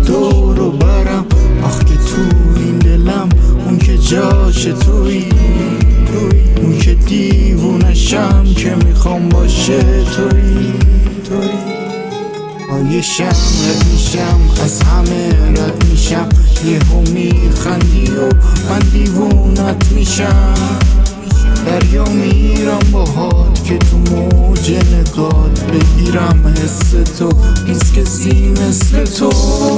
دورو برم، آخ که تو این دلم اون که جاش توی، اون که دیوونشم که میخوام باشه توی. یه رد میشم از همه رد میشم، یهو میخندی و من دیوونت میشم. دریا میرم باهات که تو موج نگات بگیرم حس تو، نیست کسی مثل تو.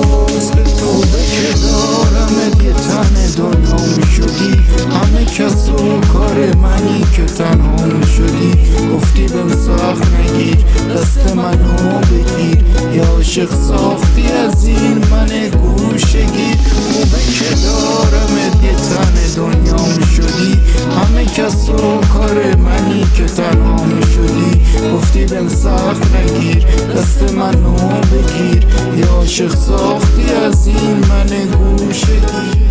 که دارم یه تن دنیا میشدی، همه کس و کار منی که تنها میشدی. گفتی بهم سخت نگیر دست منو بگیر، یا عاشق ساختی از این من گوشگیر. خوبه که دارم یه تن دنیا میشدی، همه کس و کار منی که تنها میشدی. گفتی بهم سخت نگیر دست منو بگیر، یا عاشق ساختی از این من گوشگیر.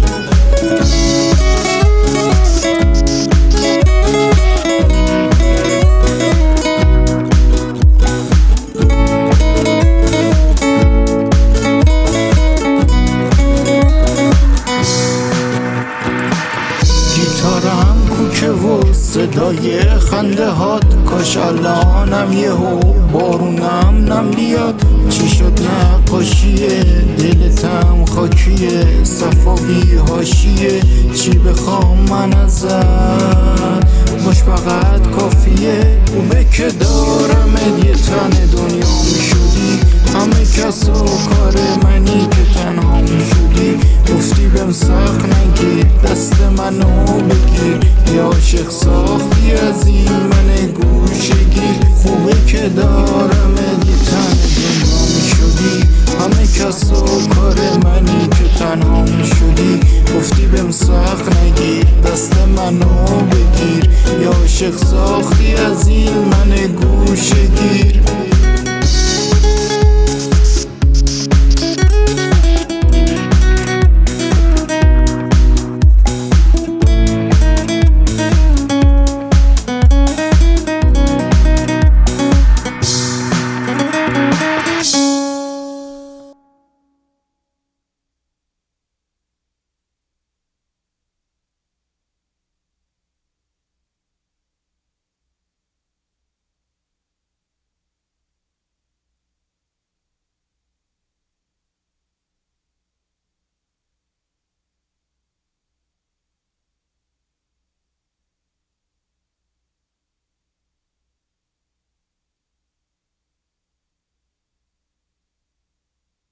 گیتارم کوکه و صدای خنده هات، کاش الانم یهو بارونم نم بیاد. چی شد نقاشیه دلتم خاکیه، صفاوی هاشیه چی بخوام من ازت، باش فقط کافیه. خوبه که دارم یه تن دنیا میشدی، همه کس و